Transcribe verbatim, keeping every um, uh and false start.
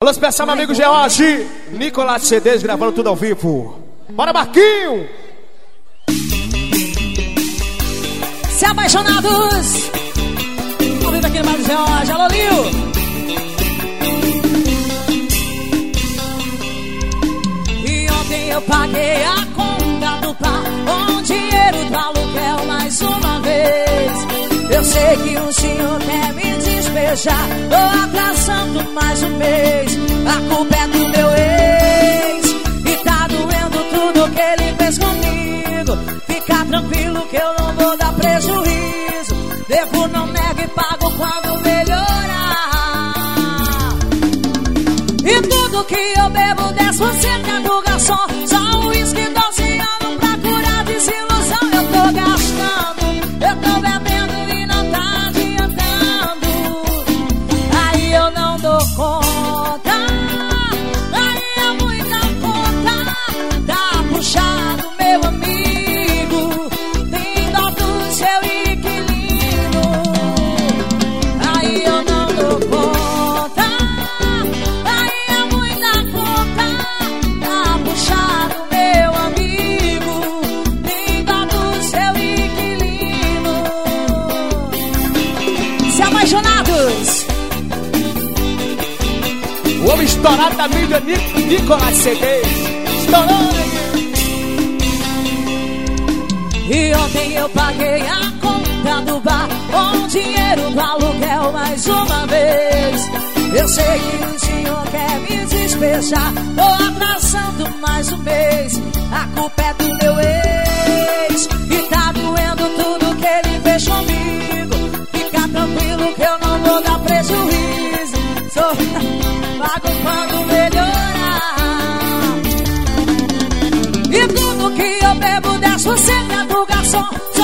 Alô, especial meu amigo George, Nicolás C Ds gravando tudo ao vivo. Bora, Marquinho! Se apaixonados, ao vivo aqui no Bairro George. Alô, Lio! Eu paguei a conta do par, com dinheiro do aluguel mais uma vez. Eu sei que o senhor quer me despejar, tô atrasando mais um mês. A culpa é do meu ex, e tá doendo tudo que ele fez comigo. Fica tranquilo que eu não vou dar prejuízo. Devo, não nego e pago quando melhorar. E tudo que eu bebo dez por cento do garçom. Só um uísque, doze anos pra curar desilusão. Eu tô gastando, eu tô bebendo e não tá adiantando. Aí eu não dou conta, aí é muita conta. Tá puxado, meu amigo, tem dó do seu inquilino. Aí eu não dou conta, aí é muita conta. Tá puxado, meu amigo, tem dó do seu inquilino. Se apaixonados, o homem estourado da mídia, Nicolás C Ds. Estourando. E ontem eu paguei a conta do bar, com dinheiro do aluguel mais uma vez. Eu sei que o senhor quer me despejar, tô atrasando mais um mês. A culpa é do meu ex, e tá doendo tudo que ele fez comigo. Fica tranquilo que eu não vou dar prejuízo. Sou pago quando melhorar. E tudo que eu bebo dez por cento é do garçom.